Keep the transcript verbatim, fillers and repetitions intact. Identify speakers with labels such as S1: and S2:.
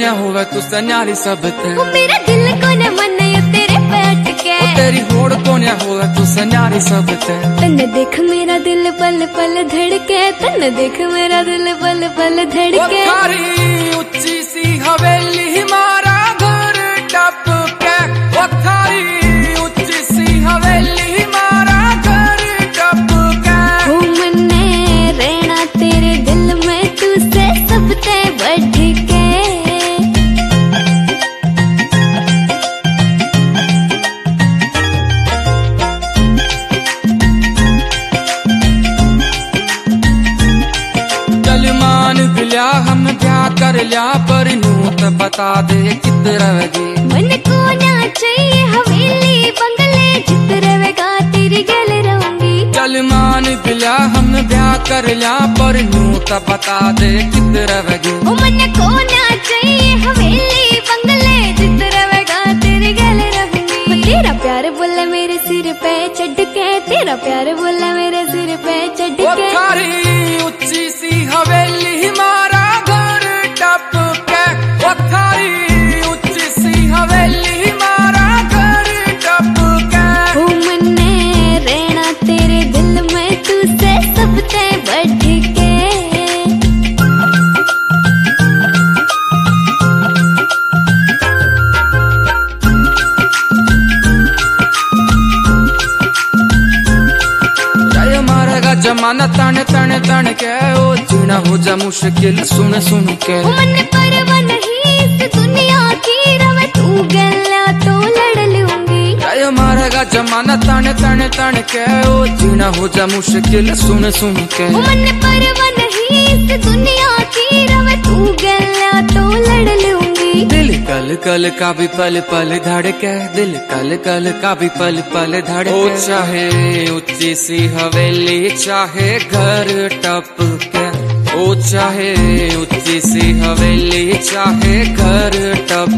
S1: न होवे तू सन्यारी सब ते।
S2: मेरा दिल को न मने तेरे बैठ के,
S1: तेरी होड़ को न होवे तू सन्यारी सब ते।
S2: तन देख मेरा दिल पल पल धड़के, तन देख मेरा दिल पल पल धड़के।
S1: थारी ऊंची सी हवेली मारा घर टप के, ओ थारी ऊंची सी हवेली मारा घर टप के।
S2: हो मन्ने रहना तेरे दिल में तू से सब ते बढ़ के।
S1: लिया हम क्या कर लिया पर यूं तो बता दे कित रवेगी।
S2: मन को ना चाहिए हवेली बंगले, जित रवेगा तेरी गल रहूंगी।
S1: चल मान लिया हम ब्याह कर लिया पर यूं तो बता दे कित रवेगी।
S2: मन को ना चाहिए हवेली बंगले, जित रवेगा तेरी गल रहूंगी। तेरा प्यार बोला मेरे सिर पे चढ़ के, तेरा प्यार बोला मेरे सिर पे चढ़ के।
S1: थारी ऊंची सी हवेली मारा घर टप के, ओ थारी ऊंची सी हवेली मारा घर टप के।
S2: ओ मन्ने रहना तेरे दिल में तू से सब ते बढ़ के।
S1: जमाना तन तन तन के, ओ जीना हो जा मुश्किल सुन सुन के।
S2: मन परवा नहीं इस दुनिया की, रवे तू गला तो लड़ लूंगी।
S1: राय मारेगा जमाना तन तन तन के, ओ जीना हो जा मुश्किल सुन सुन के।
S2: मन परवा नहीं इस दुनिया की, रवे तू गला तो लड़ लूंगी।
S1: दिल कल कल का भी पल पल धड़के, दिल कल कल का भी पल पल धड़के। ओ चाहे ऊंची सी हवेली चाहे घर टप के, ओ चाहे ऊंची सी हवेली चाहे घर टप